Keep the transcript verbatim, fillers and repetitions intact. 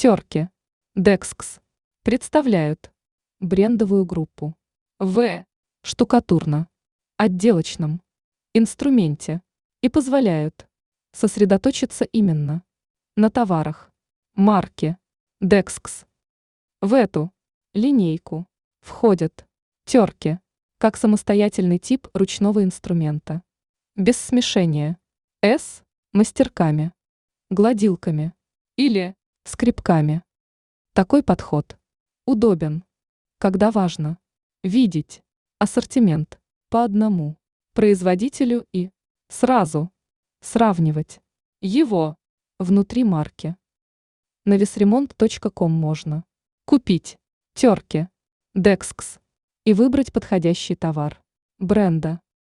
Терки. Декскс. Представляют брендовую группу в штукатурно отделочном инструменте и позволяют сосредоточиться именно на товарах марки Декскс. В эту линейку входят терки как самостоятельный тип ручного инструмента, без смешения с мастерками, гладилками или скребками. Такой подход удобен, когда важно видеть ассортимент по одному производителю и сразу сравнивать его внутри марки. На весремонт точка ком можно купить терки Декскс и выбрать подходящий товар бренда.